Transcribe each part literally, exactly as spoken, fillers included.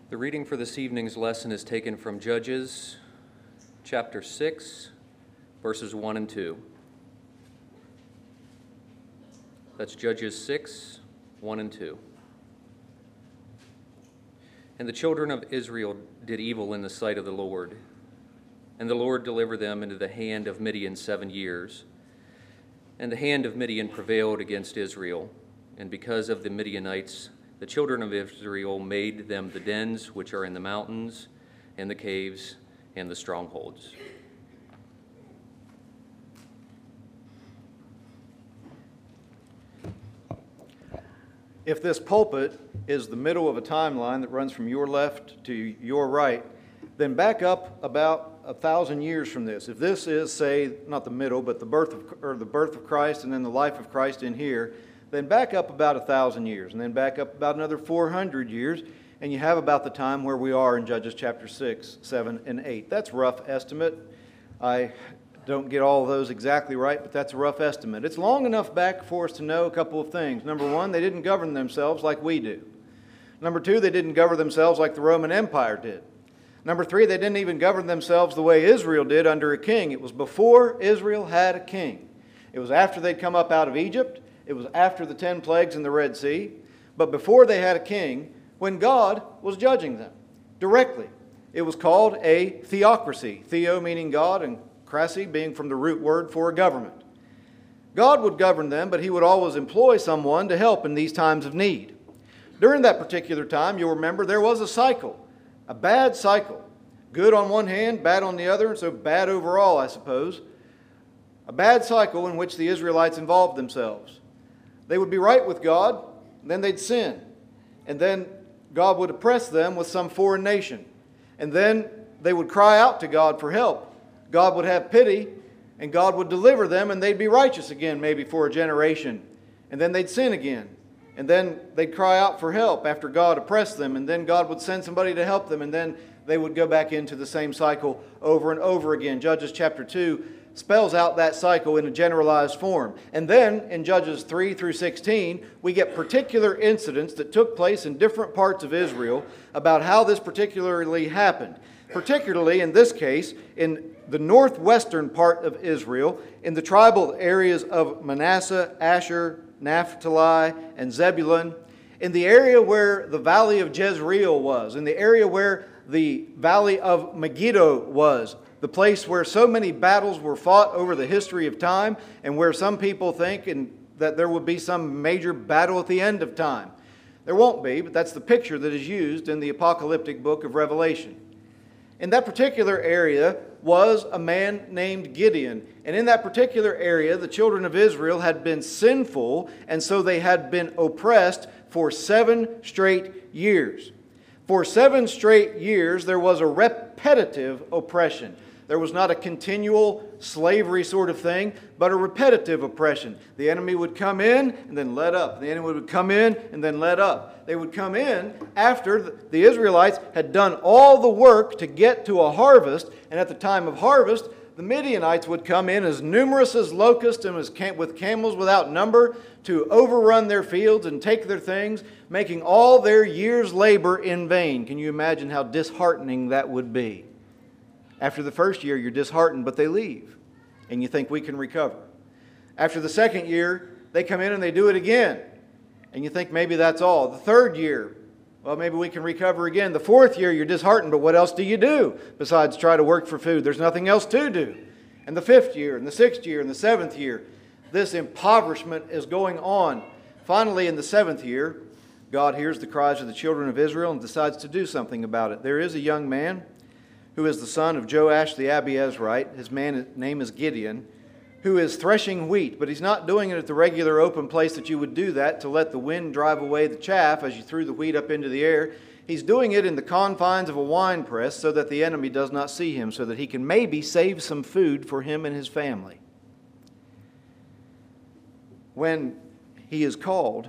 The reading for this evening's lesson is taken from Judges chapter six, verses one and two. That's Judges six, one and two. And the children of Israel did evil in the sight of the Lord, and the Lord delivered them into the hand of Midian seven years. And the hand of Midian prevailed against Israel, and because of the Midianites, the children of Israel made them the dens which are in the mountains, and the caves, and the strongholds. If this pulpit is the middle of a timeline that runs from your left to your right, then back up about a thousand years from this. If this is, say, not the middle, but the birth of or the birth of Christ and then the life of Christ in here, then back up about a thousand years, and then back up about another four hundred years, and you have about the time where we are in Judges chapter six, seven, and eight. That's a rough estimate. I don't get all of those exactly right, but that's a rough estimate. It's long enough back for us to know a couple of things. Number one, they didn't govern themselves like we do. Number two, they didn't govern themselves like the Roman Empire did. Number three, they didn't even govern themselves the way Israel did under a king. It was before Israel had a king. It was after they'd come up out of Egypt. It was after the ten plagues in the Red Sea. But before they had a king, when God was judging them directly. It was called a theocracy. Theo meaning God and krasi being from the root word for a government. God would govern them, but he would always employ someone to help in these times of need. During that particular time, you'll remember there was a cycle, a bad cycle. Good on one hand, bad on the other, and so bad overall, I suppose. A bad cycle in which the Israelites involved themselves. They would be right with God, then they'd sin. And then God would oppress them with some foreign nation. And then they would cry out to God for help. God would have pity, and God would deliver them, and they'd be righteous again maybe for a generation. And then they'd sin again. And then they'd cry out for help after God oppressed them, and then God would send somebody to help them, and then they would go back into the same cycle over and over again. Judges chapter two spells out that cycle in a generalized form. And then in Judges three through sixteen, we get particular incidents that took place in different parts of Israel about how this particularly happened. Particularly in this case, in the northwestern part of Israel, in the tribal areas of Manasseh, Asher, Naphtali, and Zebulun, in the area where the valley of Jezreel was, in the area where the valley of Megiddo was, the place where so many battles were fought over the history of time, and where some people think in, that there will be some major battle at the end of time. There won't be, but that's the picture that is used in the apocalyptic book of Revelation. In that particular area was a man named Gideon. And in that particular area, the children of Israel had been sinful, and so they had been oppressed for seven straight years. For seven straight years, there was a repetitive oppression. There was not a continual slavery sort of thing, but a repetitive oppression. The enemy would come in and then let up. The enemy would come in and then let up. They would come in after the Israelites had done all the work to get to a harvest, and at the time of harvest, the Midianites would come in as numerous as locusts and as cam- with camels without number to overrun their fields and take their things, making all their year's labor in vain. Can you imagine how disheartening that would be? After the first year, you're disheartened, but they leave, and you think we can recover. After the second year, they come in and they do it again, and you think maybe that's all. The third year, well, maybe we can recover again. The fourth year, you're disheartened, but what else do you do besides try to work for food? There's nothing else to do. And the fifth year, and the sixth year, and the seventh year, this impoverishment is going on. Finally, in the seventh year, God hears the cries of the children of Israel and decides to do something about it. There is a young man who is the son of Joash the Abiezrite. His man, name is Gideon, who is threshing wheat, but he's not doing it at the regular open place that you would do that to let the wind drive away the chaff as you threw the wheat up into the air. He's doing it in the confines of a wine press so that the enemy does not see him, so that he can maybe save some food for him and his family. When he is called,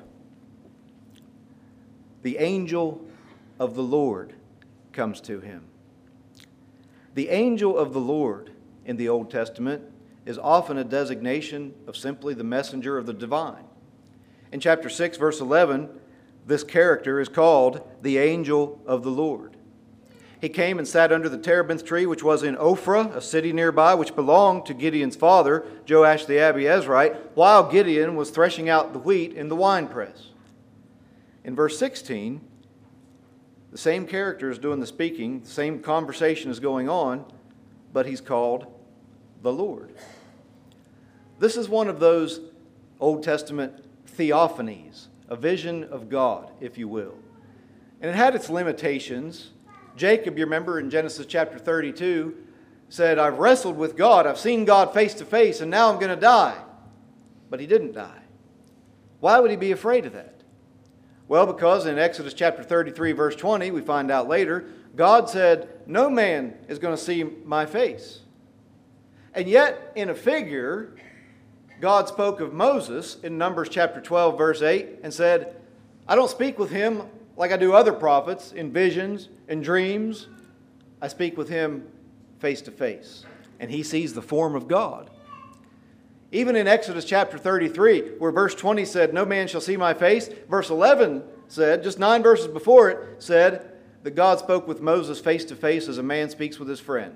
the angel of the Lord comes to him. The angel of the Lord in the Old Testament is often a designation of simply the messenger of the divine. In chapter six, verse eleven, this character is called the angel of the Lord. He came and sat under the terebinth tree, which was in Ophrah, a city nearby, which belonged to Gideon's father, Joash the Abiezrite, while Gideon was threshing out the wheat in the winepress. In verse sixteen, the same character is doing the speaking, the same conversation is going on, but he's called the Lord. This is one of those Old Testament theophanies, a vision of God, if you will. And it had its limitations. Jacob, you remember in Genesis chapter thirty-two, said, I've wrestled with God, I've seen God face to face, and now I'm going to die. But he didn't die. Why would he be afraid of that? Well, because in Exodus chapter thirty-three, verse twenty, we find out later, God said, no man is going to see my face. And yet, in a figure, God spoke of Moses in Numbers chapter twelve, verse eight, and said, I don't speak with him like I do other prophets, in visions, in dreams. I speak with him face to face. And he sees the form of God. Even in Exodus chapter thirty-three, where verse twenty said, no man shall see my face, verse eleven said, just nine verses before it, said that God spoke with Moses face to face as a man speaks with his friend.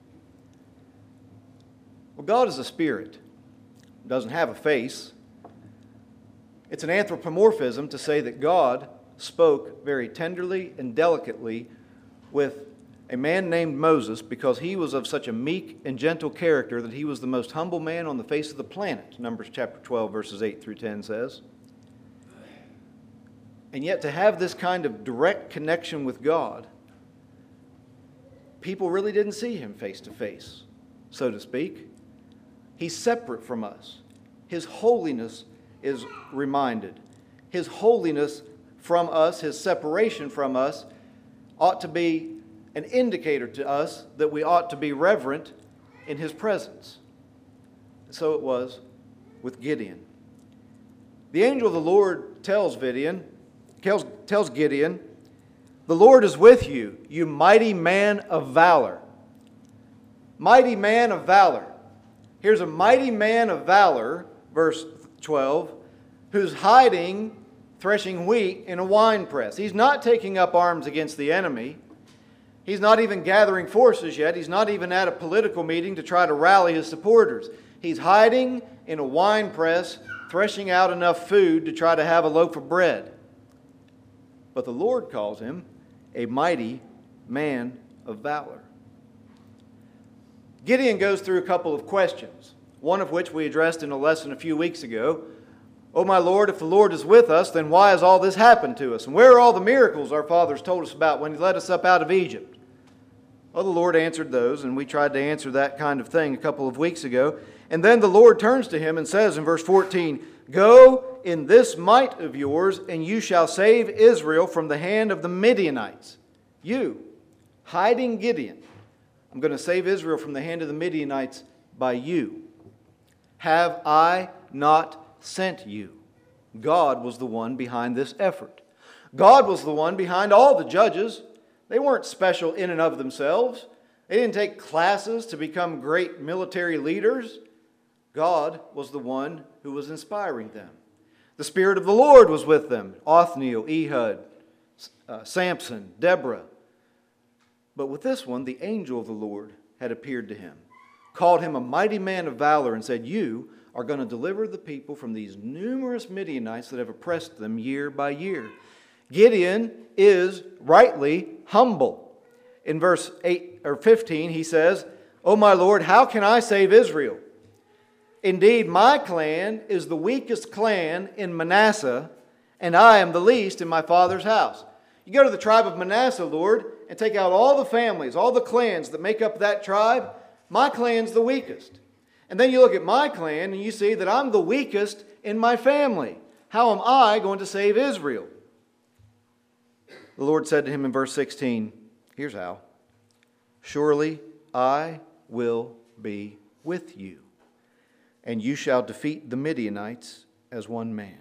Well, God is a spirit. Doesn't have a face. It's an anthropomorphism to say that God spoke very tenderly and delicately with a man named Moses because he was of such a meek and gentle character that he was the most humble man on the face of the planet, Numbers chapter twelve, verses eight through ten says. And yet to have this kind of direct connection with God, people really didn't see him face to face, so to speak. He's separate from us. His holiness is reminded. His holiness from us, his separation from us, ought to be an indicator to us that we ought to be reverent in his presence. So it was with Gideon. The angel of the Lord tells Gideon, tells, tells Gideon, the Lord is with you, you mighty man of valor. Mighty man of valor. Here's a mighty man of valor, verse twelve, who's hiding, threshing wheat in a winepress. He's not taking up arms against the enemy. He's not even gathering forces yet. He's not even at a political meeting to try to rally his supporters. He's hiding in a winepress, threshing out enough food to try to have a loaf of bread. But the Lord calls him a mighty man of valor. Gideon goes through a couple of questions, one of which we addressed in a lesson a few weeks ago. Oh, my Lord, if the Lord is with us, then why has all this happened to us? And where are all the miracles our fathers told us about when he led us up out of Egypt? Well, the Lord answered those, and we tried to answer that kind of thing a couple of weeks ago. And then the Lord turns to him and says in verse fourteen, go in this might of yours, and you shall save Israel from the hand of the Midianites. You, hiding Gideon, I'm going to save Israel from the hand of the Midianites by you. Have I not sent you? God was the one behind this effort. God was the one behind all the judges. They weren't special in and of themselves. They didn't take classes to become great military leaders. God was the one who was inspiring them. The Spirit of the Lord was with them. Othniel, Ehud, uh, Samson, Deborah. But with this one, the angel of the Lord had appeared to him, called him a mighty man of valor, and said, you are going to deliver the people from these numerous Midianites that have oppressed them year by year. Gideon is rightly humble. In verse eight or fifteen, he says, O my Lord, how can I save Israel? Indeed, my clan is the weakest clan in Manasseh, and I am the least in my father's house. You go to the tribe of Manasseh, Lord, and take out all the families, all the clans that make up that tribe. My clan's the weakest. And then you look at my clan and you see that I'm the weakest in my family. How am I going to save Israel? The Lord said to him in verse sixteen, here's how. Surely I will be with you, and you shall defeat the Midianites as one man.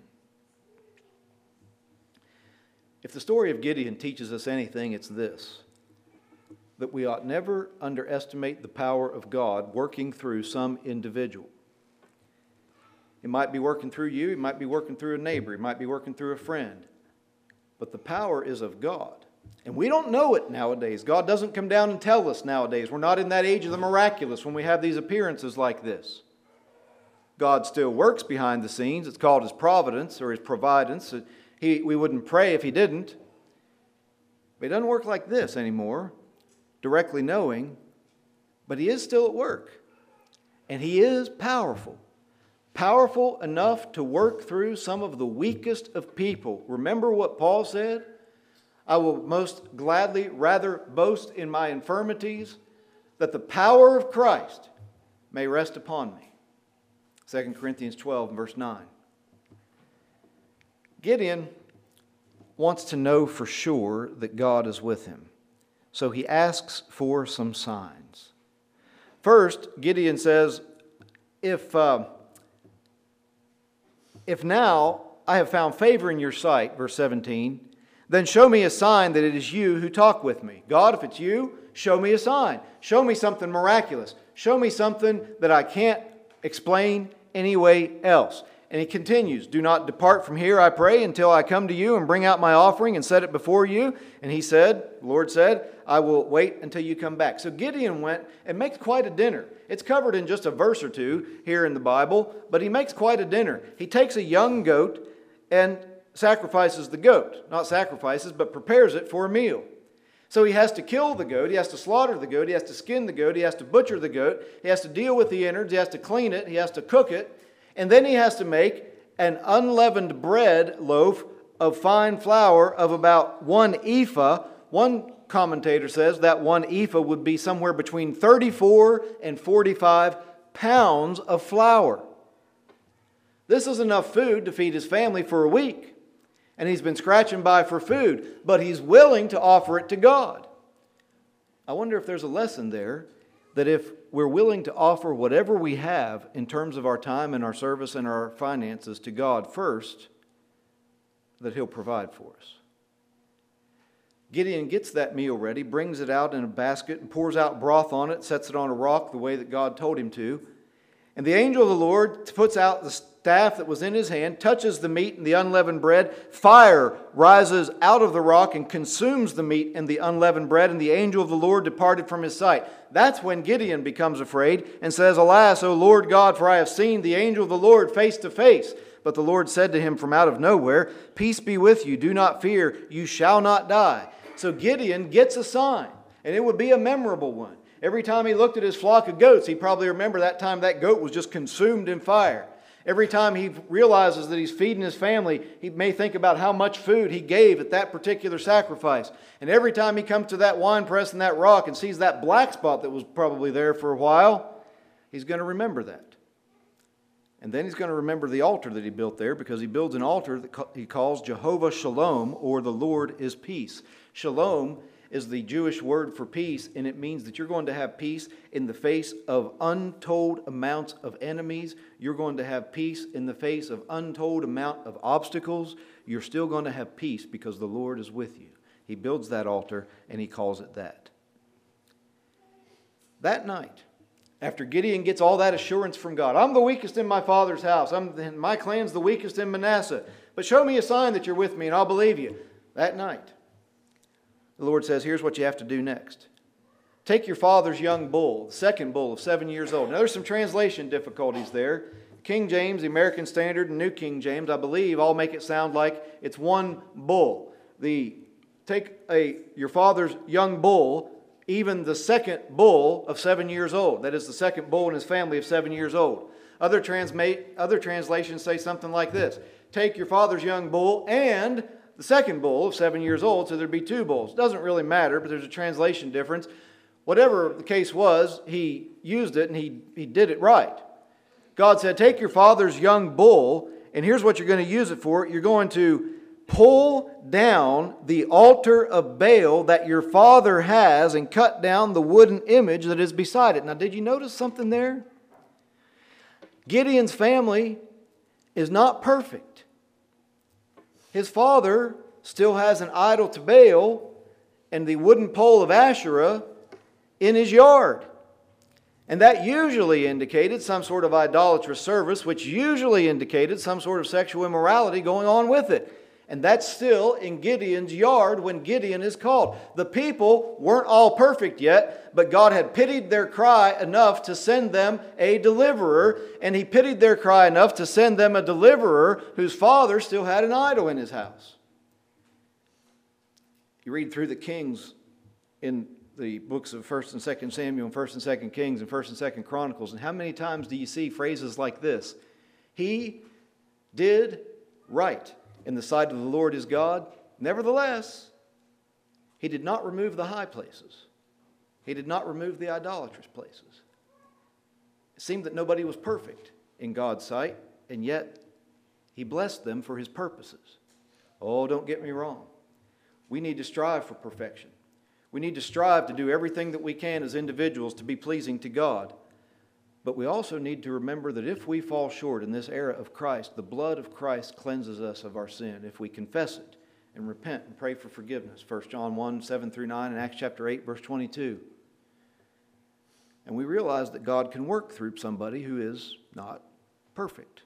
If the story of Gideon teaches us anything, it's this: that we ought never underestimate the power of God working through some individual. It might be working through you, it might be working through a neighbor, it might be working through a friend. but the power is of God. And we don't know it nowadays. God doesn't come down and tell us nowadays. We're not in that age of the miraculous when we have these appearances like this. God still works behind the scenes. It's called His providence or His providence. He, we wouldn't pray if He didn't. But He doesn't work like this anymore, directly knowing. But He is still at work. And He is powerful. Powerful enough to work through some of the weakest of people. Remember what Paul said? I will most gladly rather boast in my infirmities, that the power of Christ may rest upon me. Second Corinthians twelve, verse nine. Gideon wants to know for sure that God is with him. So he asks for some signs. First, Gideon says, if, uh, if now I have found favor in your sight, verse seventeen, then show me a sign that it is you who talk with me. God, if it's you, show me a sign. Show me something miraculous. Show me something that I can't explain any way else. And he continues, do not depart from here, I pray, until I come to you and bring out my offering and set it before you. And he said, the Lord said, I will wait until you come back. So Gideon went and makes quite a dinner. It's covered in just a verse or two here in the Bible, but he makes quite a dinner. He takes a young goat and sacrifices the goat. Not sacrifices, but prepares it for a meal. So he has to kill the goat, he has to slaughter the goat, he has to skin the goat, he has to butcher the goat, he has to deal with the innards, he has to clean it, he has to cook it, and then he has to make an unleavened bread loaf of fine flour of about one ephah. One commentator says that one ephah would be somewhere between thirty-four and forty-five pounds of flour. This is enough food to feed his family for a week. And he's been scratching by for food, but he's willing to offer it to God. I wonder if there's a lesson there that if we're willing to offer whatever we have in terms of our time and our service and our finances to God first, that He'll provide for us. Gideon gets that meal ready, brings it out in a basket and pours out broth on it, sets it on a rock the way that God told him to. And the angel of the Lord puts out the staff that was in his hand, touches the meat and the unleavened bread. Fire rises out of the rock and consumes the meat and the unleavened bread, and the angel of the Lord departed from his sight. That's when Gideon becomes afraid and says, Alas, O Lord God, for I have seen the angel of the Lord face to face. But the Lord said to him from out of nowhere, Peace be with you, do not fear, you shall not die. So Gideon gets a sign, and it would be a memorable one. Every time he looked at his flock of goats, he probably remembered that time that goat was just consumed in fire. Every time he realizes that he's feeding his family, he may think about how much food he gave at that particular sacrifice. And every time he comes to that wine press and that rock and sees that black spot that was probably there for a while, he's going to remember that. And then he's going to remember the altar that he built there, because he builds an altar that he calls Jehovah Shalom, or the Lord is peace. Shalom is the Jewish word for peace, and it means that you're going to have peace in the face of untold amounts of enemies. You're going to have peace in the face of untold amount of obstacles. You're still going to have peace because the Lord is with you. He builds that altar, and he calls it that. That night, after Gideon gets all that assurance from God, I'm the weakest in my father's house. I'm, my clan's the weakest in Manasseh. But show me a sign that you're with me, and I'll believe you. That night, the Lord says, here's what you have to do next. Take your father's young bull, the second bull of seven years old. Now, there's some translation difficulties there. King James, the American Standard, and New King James, I believe, all make it sound like it's one bull. The take a your father's young bull, even the second bull of seven years old. That is the second bull in his family of seven years old. Other, transma- other translations say something like this. Take your father's young bull and the second bull of seven years old, so there'd be two bulls. It doesn't really matter, but there's a translation difference. Whatever the case was, he used it and he, he did it right. God said, take your father's young bull, and here's what you're going to use it for. You're going to pull down the altar of Baal that your father has and cut down the wooden image that is beside it. Now, did you notice something there? Gideon's family is not perfect. His father still has an idol to Baal and the wooden pole of Asherah in his yard. And that usually indicated some sort of idolatrous service, which usually indicated some sort of sexual immorality going on with it. And that's still in Gideon's yard when Gideon is called. The people weren't all perfect yet, but God had pitied their cry enough to send them a deliverer. And He pitied their cry enough to send them a deliverer whose father still had an idol in his house. You read through the kings in the books of First and Second Samuel and First and Second Kings and First and Second Chronicles, and how many times do you see phrases like this? He did right in the sight of the Lord his God. Nevertheless, He did not remove the high places. He did not remove the idolatrous places. It seemed that nobody was perfect in God's sight, and yet He blessed them for His purposes. Oh, don't get me wrong. We need to strive for perfection. We need to strive to do everything that we can as individuals to be pleasing to God. But we also need to remember that if we fall short in this era of Christ, the blood of Christ cleanses us of our sin if we confess it and repent and pray for forgiveness. First John one, seven through nine, and Acts chapter eight, verse twenty-two. And we realize that God can work through somebody who is not perfect.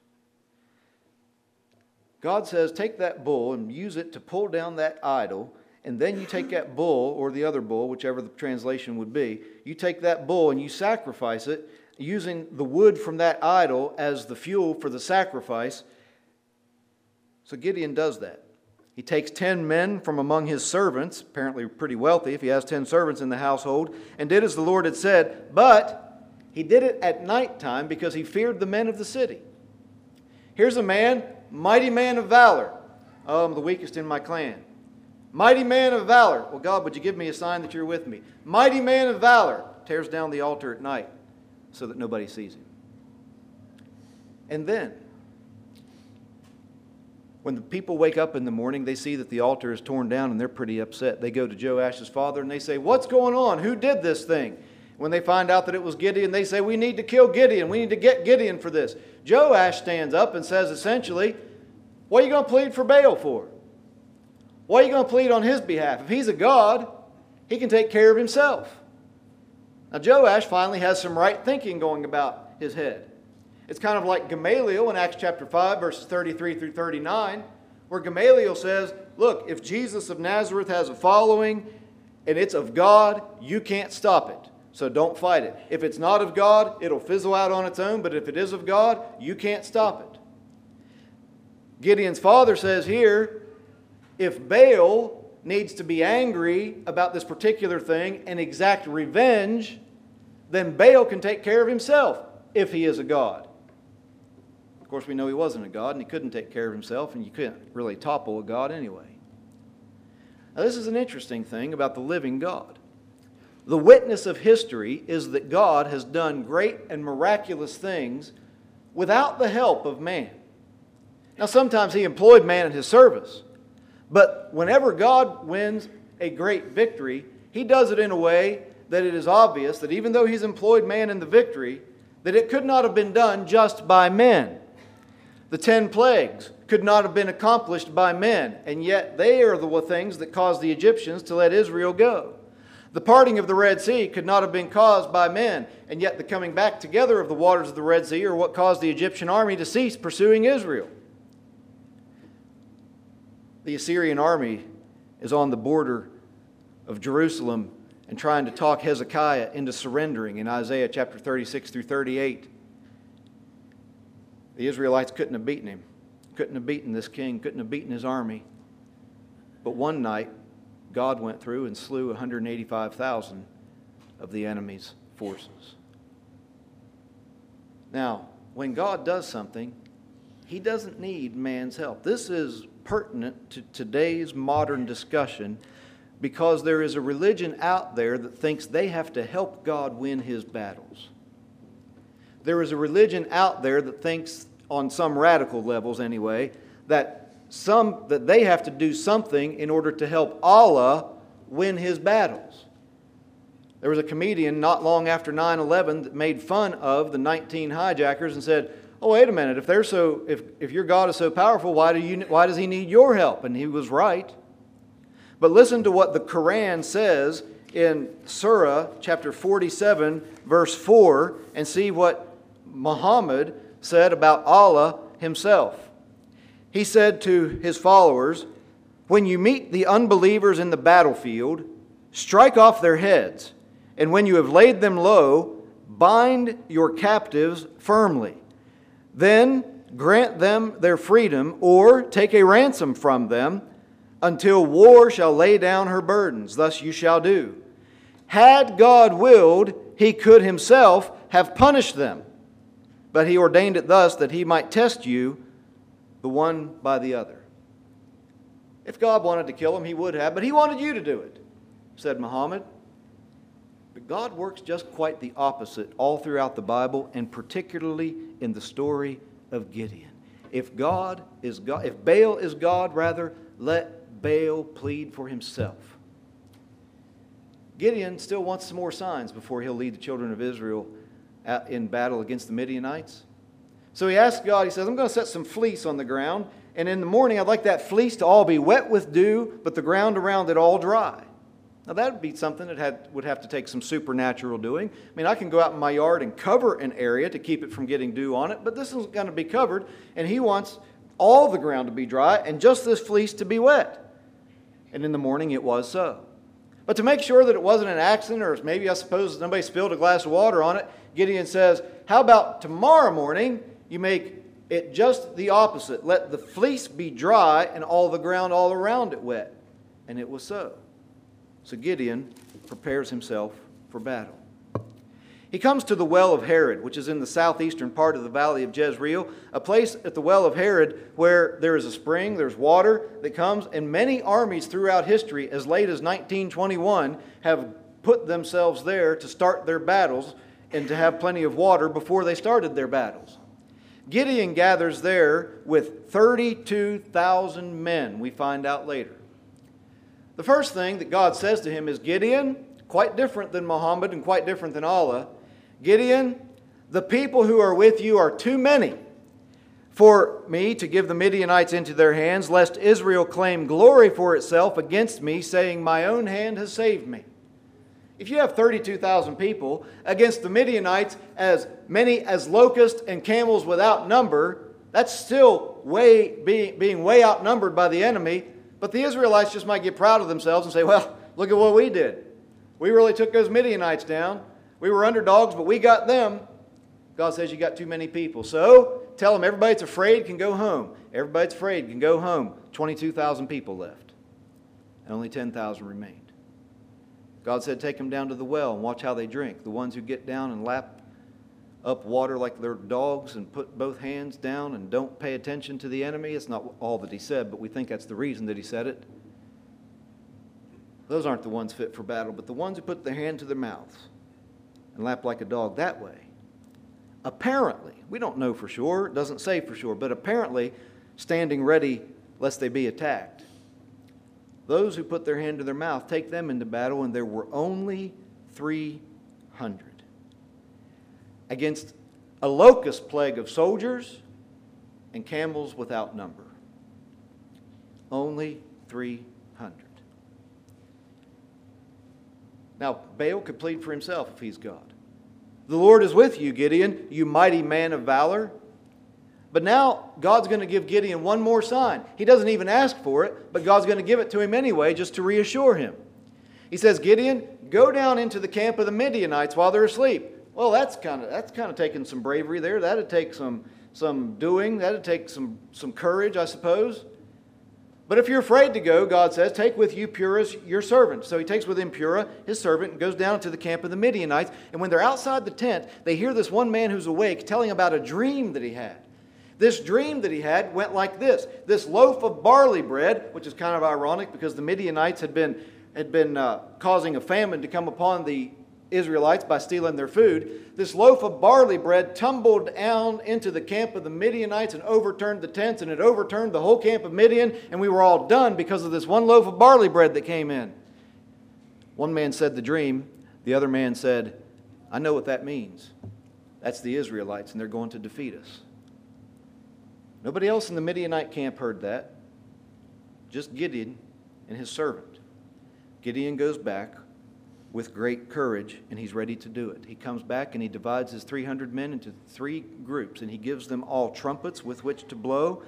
God says, take that bull and use it to pull down that idol, and then you take that bull, or the other bull, whichever the translation would be, you take that bull and you sacrifice it, using the wood from that idol as the fuel for the sacrifice. So Gideon does that. He takes ten men from among his servants, apparently pretty wealthy if he has ten servants in the household, and did as the Lord had said, but he did it at nighttime because he feared the men of the city. Here's a man, mighty man of valor. Oh, I'm the weakest in my clan. Mighty man of valor. Well, God, would you give me a sign that you're with me? Mighty man of valor. Tears down the altar at night so that nobody sees him. And then, when the people wake up in the morning, they see that the altar is torn down and they're pretty upset. They go to Joash's father and they say, what's going on? Who did this thing? When they find out that it was Gideon, they say, we need to kill Gideon. We need to get Gideon for this. Joash stands up and says essentially, what are you going to plead for Baal for? What are you going to plead on his behalf? If he's a god, he can take care of himself. Now Joash finally has some right thinking going about his head. It's kind of like Gamaliel in Acts chapter five, verses thirty-three through thirty-nine, where Gamaliel says, look, if Jesus of Nazareth has a following and it's of God, you can't stop it. So don't fight it. If it's not of God, it'll fizzle out on its own, but if it is of God, you can't stop it. Gideon's father says here, if Baal needs to be angry about this particular thing and exact revenge, then Baal can take care of himself if he is a god. Of course, we know he wasn't a god and he couldn't take care of himself, and you couldn't really topple a god anyway. Now, this is an interesting thing about the living God. The witness of history is that God has done great and miraculous things without the help of man. Now, sometimes He employed man in His service, but whenever God wins a great victory, He does it in a way that it is obvious that even though He's employed man in the victory, that it could not have been done just by men. The ten plagues could not have been accomplished by men, and yet they are the things that caused the Egyptians to let Israel go. The parting of the Red Sea could not have been caused by men, and yet the coming back together of the waters of the Red Sea are what caused the Egyptian army to cease pursuing Israel. The Assyrian army is on the border of Jerusalem and trying to talk Hezekiah into surrendering in Isaiah chapter thirty-six through thirty-eight. The Israelites couldn't have beaten him, couldn't have beaten this king, couldn't have beaten his army. But one night, God went through and slew one hundred eighty-five thousand of the enemy's forces. Now, when God does something, He doesn't need man's help. This is pertinent to today's modern discussion because there is a religion out there that thinks they have to help God win His battles. There is a religion out there that thinks, on some radical levels anyway, that some that they have to do something in order to help Allah win His battles. There was a comedian not long after nine eleven that made fun of the nineteen hijackers and said, oh, wait a minute, if they're so if, if your God is so powerful, why do you why does He need your help? And he was right. But listen to what the Quran says in Surah chapter forty-seven, verse four, and see what Muhammad said about Allah Himself. he said to his followers, "When you meet the unbelievers in the battlefield, strike off their heads, and when you have laid them low, bind your captives firmly. Then grant them their freedom, or take a ransom from them, until war shall lay down her burdens. Thus you shall do. Had God willed, he could himself have punished them, but he ordained it thus that he might test you, the one by the other." If God wanted to kill him, he would have, but he wanted you to do it, said Muhammad. But God works just quite the opposite all throughout the Bible, and particularly in the story of Gideon. If God is God, if Baal is God, rather, let Baal plead for himself. Gideon still wants some more signs before he'll lead the children of Israel in battle against the Midianites. So he asks God, he says, "I'm going to set some fleece on the ground, and in the morning I'd like that fleece to all be wet with dew, but the ground around it all dry." Now that would be something that had, would have to take some supernatural doing. I mean, I can go out in my yard and cover an area to keep it from getting dew on it, but this isn't going to be covered, and he wants all the ground to be dry and just this fleece to be wet. And in the morning it was so. But to make sure that it wasn't an accident, or maybe I suppose somebody spilled a glass of water on it, Gideon says, "How about tomorrow morning you make it just the opposite. Let the fleece be dry and all the ground all around it wet." And it was so. So Gideon prepares himself for battle. He comes to the well of Herod, which is in the southeastern part of the valley of Jezreel, a place at the well of Herod where there is a spring, there's water that comes, and many armies throughout history, as late as nineteen twenty-one, have put themselves there to start their battles and to have plenty of water before they started their battles. Gideon gathers there with thirty-two thousand men, we find out later. The first thing that God says to him is, "Gideon," quite different than Muhammad and quite different than Allah, "Gideon, the people who are with you are too many for me to give the Midianites into their hands, lest Israel claim glory for itself against me, saying, 'My own hand has saved me.'" If you have thirty-two thousand people against the Midianites, as many as locusts and camels without number, that's still way being, being way outnumbered by the enemy. But the Israelites just might get proud of themselves and say, "Well, look at what we did. We really took those Midianites down. We were underdogs, but we got them." God says you got too many people. So tell them everybody that's afraid can go home. Everybody that's afraid can go home. twenty-two thousand people left. And only ten thousand remained. God said, "Take them down to the well and watch how they drink. The ones who get down and lap up water like they're dogs and put both hands down and don't pay attention to the enemy." It's not all that he said, but we think that's the reason that he said it. Those aren't the ones fit for battle, but the ones who put their hand to their mouths and lap like a dog that way. Apparently, we don't know for sure, it doesn't say for sure, but apparently standing ready lest they be attacked. Those who put their hand to their mouth, take them into battle, and there were only three hundred. Against a locust plague of soldiers and camels without number. Only three hundred. Now, Baal could plead for himself if he's God. "The Lord is with you, Gideon, you mighty man of valor." But now God's going to give Gideon one more sign. He doesn't even ask for it, but God's going to give it to him anyway just to reassure him. He says, "Gideon, go down into the camp of the Midianites while they're asleep." Well, that's kind of that's kind of taking some bravery there. That'd take some some doing. That'd take some some courage, I suppose. But if you're afraid to go, God says, take with you Purah, your servant. So he takes with him Purah, his servant, and goes down to the camp of the Midianites. And when they're outside the tent, they hear this one man who's awake telling about a dream that he had. This dream that he had went like this. This loaf of barley bread, which is kind of ironic because the Midianites had been, had been uh, causing a famine to come upon the Israelites by stealing their food. This loaf of barley bread tumbled down into the camp of the Midianites and overturned the tents, and it overturned the whole camp of Midian, and we were all done because of this one loaf of barley bread that came in. One man said the dream. The other man said, "I know what that means. That's the Israelites, and they're going to defeat us." Nobody else in the Midianite camp heard that. Just Gideon and his servant. Gideon goes back with great courage, and he's ready to do it. He comes back and he divides his three hundred men into three groups, and he gives them all trumpets with which to blow.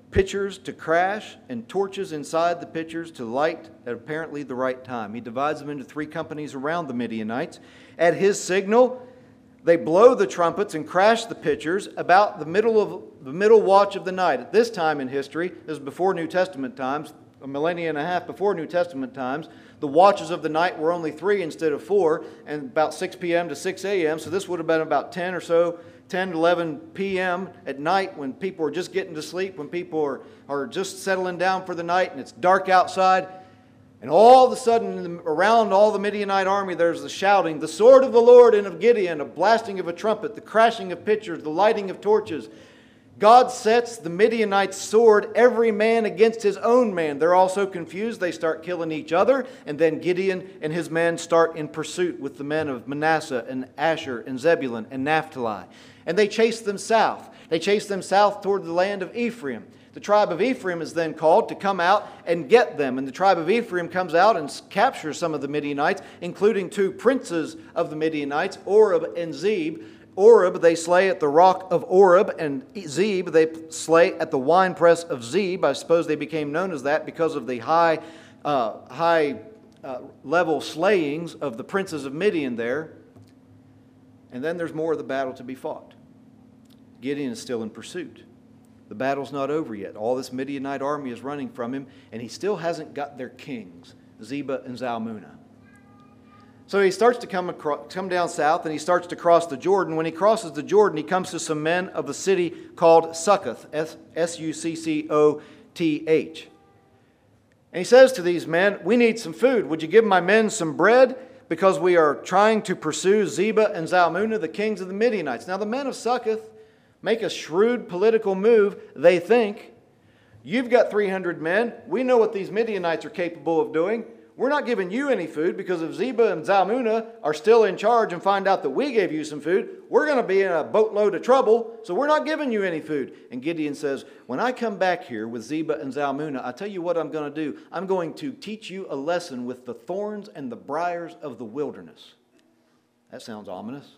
pitchers to crash and torches inside the pitchers to light at apparently the right time. He divides them into three companies around the Midianites. At his signal, they blow the trumpets and crash the pitchers about the middle of the middle watch of the night. At this time in history, this is before New Testament times, a millennia and a half before New Testament times, the watches of the night were only three instead of four, and about six p.m. to six a.m., so this would have been about ten or so, ten to eleven p.m. at night when people are just getting to sleep, when people are, are just settling down for the night and it's dark outside. And all of a sudden, around all the Midianite army, there's the shouting, the sword of the Lord and of Gideon, a blasting of a trumpet, the crashing of pitchers, the lighting of torches. God sets the Midianites' sword, every man against his own man. They're all so confused, they start killing each other. And then Gideon and his men start in pursuit with the men of Manasseh and Asher and Zebulun and Naphtali. And they chase them south. They chase them south toward the land of Ephraim. The tribe of Ephraim is then called to come out and get them. And the tribe of Ephraim comes out and captures some of the Midianites, including two princes of the Midianites, Oreb and Zeb. Oreb they slay at the rock of Oreb, and Zeb they slay at the winepress of Zeb. I suppose they became known as that because of the high, uh, high uh, level slayings of the princes of Midian there. And then there's more of the battle to be fought. Gideon is still in pursuit. The battle's not over yet. All this Midianite army is running from him, and he still hasn't got their kings, Zebah and Zalmunna. So he starts to come, across, come down south, and he starts to cross the Jordan. When he crosses the Jordan, he comes to some men of the city called Succoth, S U C C O T H. And he says to these men, "We need some food. Would you give my men some bread? Because we are trying to pursue Zebah and Zalmunna, the kings of the Midianites." Now the men of Succoth make a shrewd political move. They think, you've got three hundred men. We know what these Midianites are capable of doing. We're not giving you any food, because if Zebah and Zalmunna are still in charge and find out that we gave you some food, we're going to be in a boatload of trouble, so we're not giving you any food. And Gideon says, when I come back here with Zebah and Zalmunna, I tell you what I'm going to do. I'm going to teach you a lesson with the thorns and the briars of the wilderness. That sounds ominous.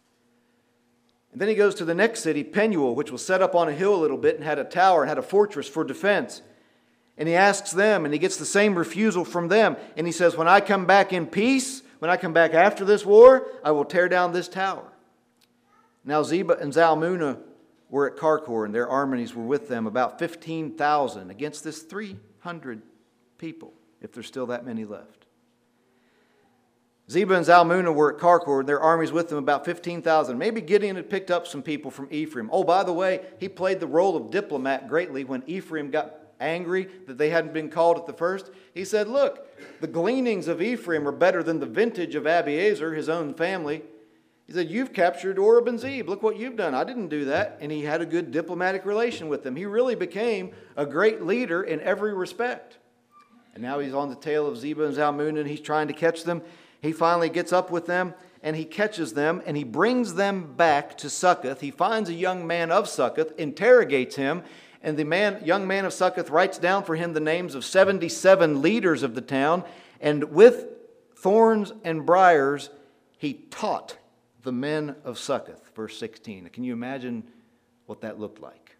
And then he goes to the next city, Penuel, which was set up on a hill a little bit and had a tower and had a fortress for defense. And he asks them, and he gets the same refusal from them. And he says, when I come back in peace, when I come back after this war, I will tear down this tower. Now Zebah and Zalmunna were at Karkor, and their armies were with them, about fifteen thousand, against this three hundred people, if there's still that many left. Zebah and Zalmunna were at Karkor, and their armies with them, about fifteen thousand. Maybe Gideon had picked up some people from Ephraim. Oh, by the way, he played the role of diplomat greatly when Ephraim got angry that they hadn't been called at the first. He said, look, the gleanings of Ephraim are better than the vintage of Abiezer, his own family. He said, you've captured Oreb and Zeb. Look what you've done. I didn't do that. And he had a good diplomatic relation with them. He really became a great leader in every respect. And now he's on the tail of Zebah and Zalmunna, and he's trying to catch them. He finally gets up with them, and he catches them, and he brings them back to Succoth. He finds a young man of Succoth, interrogates him, and the man, young man of Succoth writes down for him the names of seventy-seven leaders of the town. And with thorns and briars, he taught the men of Succoth. Verse sixteen. Can you imagine what that looked like?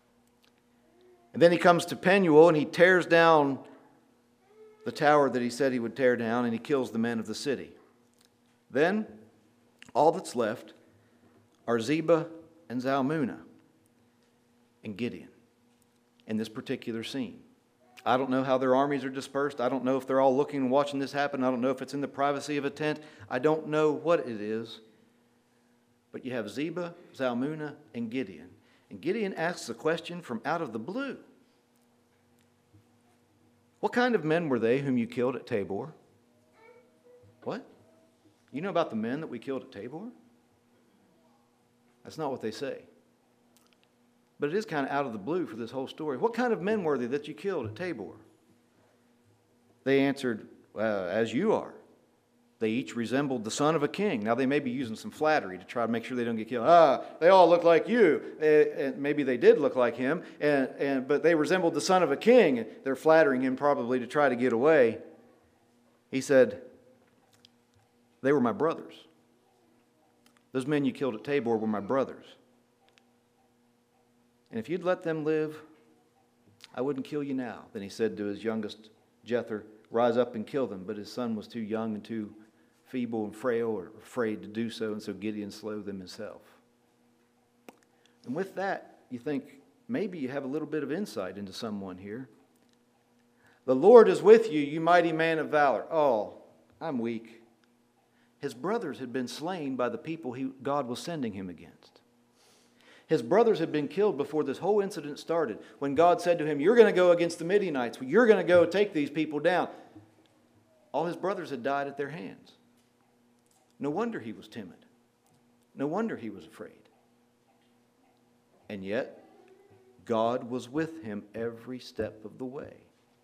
And then he comes to Penuel, and he tears down the tower that he said he would tear down, and he kills the men of the city. Then, all that's left are Zebah and Zalmunna and Gideon in this particular scene. I don't know how their armies are dispersed. I don't know if they're all looking and watching this happen. I don't know if it's in the privacy of a tent. I don't know what it is. But you have Zebah, Zalmunna, and Gideon. And Gideon asks a question from out of the blue. What kind of men were they whom you killed at Tabor? What? You know about the men that we killed at Tabor? That's not what they say. But it is kind of out of the blue for this whole story. What kind of men were they that you killed at Tabor? They answered, well, as you are. They each resembled the son of a king. Now they may be using some flattery to try to make sure they don't get killed. Ah, they all look like you. And maybe they did look like him, and, and, but they resembled the son of a king. They're flattering him probably to try to get away. He said, they were my brothers. Those men you killed at Tabor were my brothers. And if you'd let them live, I wouldn't kill you now. Then he said to his youngest Jether, rise up and kill them. But his son was too young and too feeble and frail or afraid to do so, and so Gideon slew them himself. And with that, you think maybe you have a little bit of insight into someone here. The Lord is with you, you mighty man of valor. Oh, I'm weak. His brothers had been slain by the people he, God was sending him against. His brothers had been killed before this whole incident started. When God said to him, you're going to go against the Midianites. You're going to go take these people down. All his brothers had died at their hands. No wonder he was timid. No wonder he was afraid. And yet, God was with him every step of the way.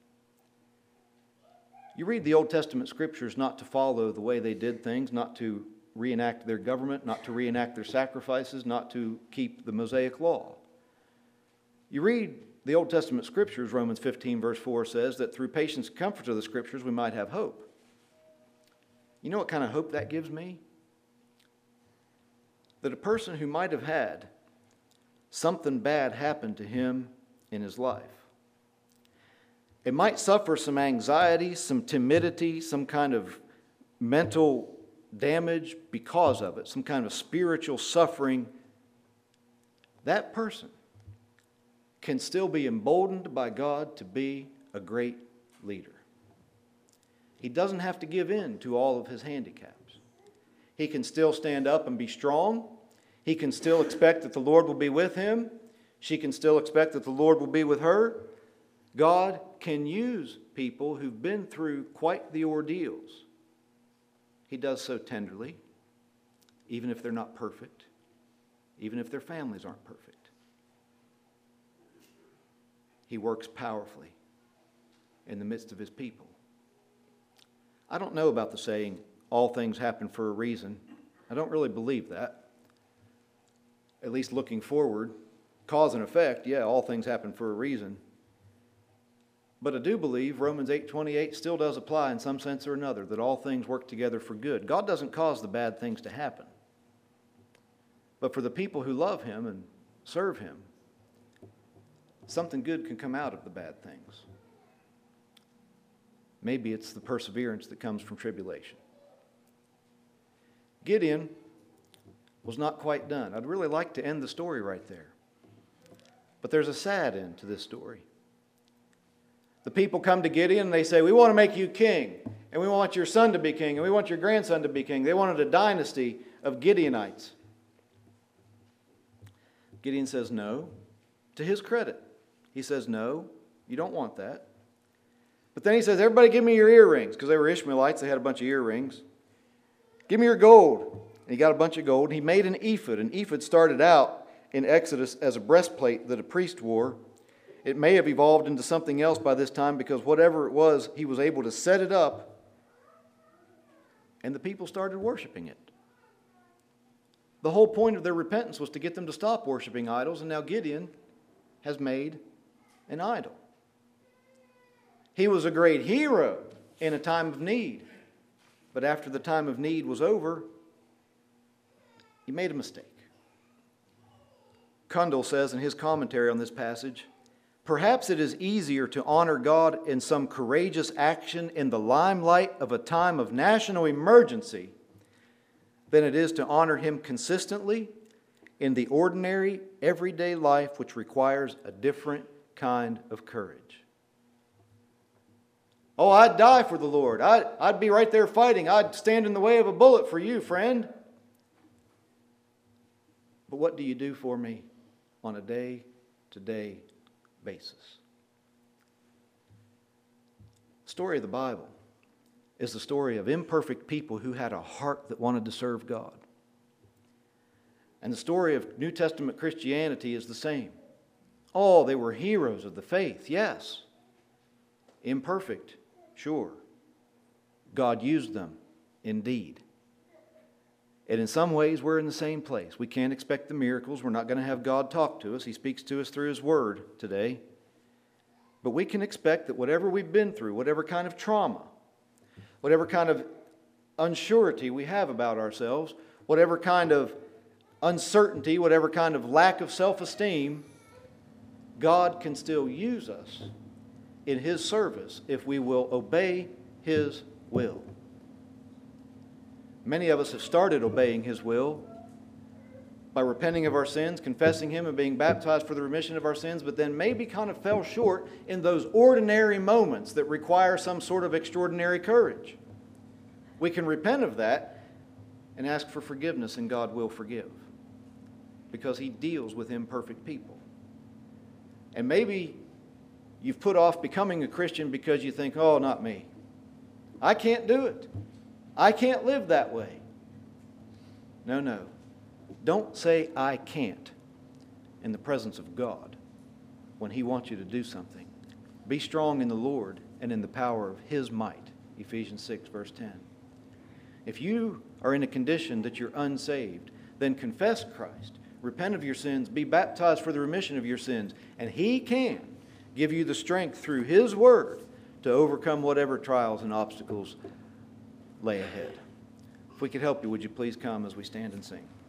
You read the Old Testament scriptures not to follow the way they did things, not to reenact their government, not to reenact their sacrifices, not to keep the Mosaic law. You read the Old Testament scriptures, Romans fifteen verse four says that through patience and comfort of the scriptures we might have hope. You know what kind of hope that gives me? That a person who might have had something bad happen to him in his life, it might suffer some anxiety, some timidity, some kind of mental damage because of it, some kind of spiritual suffering. That person can still be emboldened by God to be a great leader. He doesn't have to give in to all of his handicaps. He can still stand up and be strong. He can still expect that the Lord will be with him. She can still expect that the Lord will be with her. God can use people who've been through quite the ordeals. He does so tenderly, even if they're not perfect, even if their families aren't perfect. He works powerfully in the midst of his people. I don't know about the saying, all things happen for a reason. I don't really believe that. At least looking forward, cause and effect, yeah, all things happen for a reason. But I do believe Romans eight twenty-eight still does apply in some sense or another, that all things work together for good. God doesn't cause the bad things to happen. But for the people who love him and serve him, something good can come out of the bad things. Maybe it's the perseverance that comes from tribulation. Gideon was not quite done. I'd really like to end the story right there. But there's a sad end to this story. The people come to Gideon and they say, we want to make you king, and we want your son to be king, and we want your grandson to be king. They wanted a dynasty of Gideonites. Gideon says no. To his credit, he says no, you don't want that. But then he says, everybody give me your earrings, because they were Ishmaelites, they had a bunch of earrings. Give me your gold. And he got a bunch of gold. And he made an ephod. An ephod started out in Exodus as a breastplate that a priest wore. It may have evolved into something else by this time, because whatever it was, he was able to set it up, and the people started worshiping it. The whole point of their repentance was to get them to stop worshiping idols, and now Gideon has made an idol. He was a great hero in a time of need, but after the time of need was over, he made a mistake. Kundal says in his commentary on this passage, perhaps it is easier to honor God in some courageous action in the limelight of a time of national emergency than it is to honor him consistently in the ordinary, everyday life which requires a different kind of courage. Oh, I'd die for the Lord. I'd, I'd be right there fighting. I'd stand in the way of a bullet for you, friend. But what do you do for me on a day-to-day basis? The story of the Bible is the story of imperfect people who had a heart that wanted to serve God. And the story of New Testament Christianity is the same. Oh, they were heroes of the faith, yes. Imperfect, sure. God used them, indeed. And in some ways, we're in the same place. We can't expect the miracles. We're not going to have God talk to us. He speaks to us through His Word today. But we can expect that whatever we've been through, whatever kind of trauma, whatever kind of unsurety we have about ourselves, whatever kind of uncertainty, whatever kind of lack of self-esteem, God can still use us in His service if we will obey His will. Many of us have started obeying His will by repenting of our sins, confessing Him, and being baptized for the remission of our sins, but then maybe kind of fell short in those ordinary moments that require some sort of extraordinary courage. We can repent of that and ask for forgiveness, and God will forgive, because He deals with imperfect people. And maybe you've put off becoming a Christian because you think, oh, not me. I can't do it. I can't live that way. No, no. Don't say I can't in the presence of God when He wants you to do something. Be strong in the Lord and in the power of His might. Ephesians six, verse ten. If you are in a condition that you're unsaved, then confess Christ. Repent of your sins. Be baptized for the remission of your sins. And He can give you the strength through His Word to overcome whatever trials and obstacles lay ahead. If we could help you, would you please come as we stand and sing?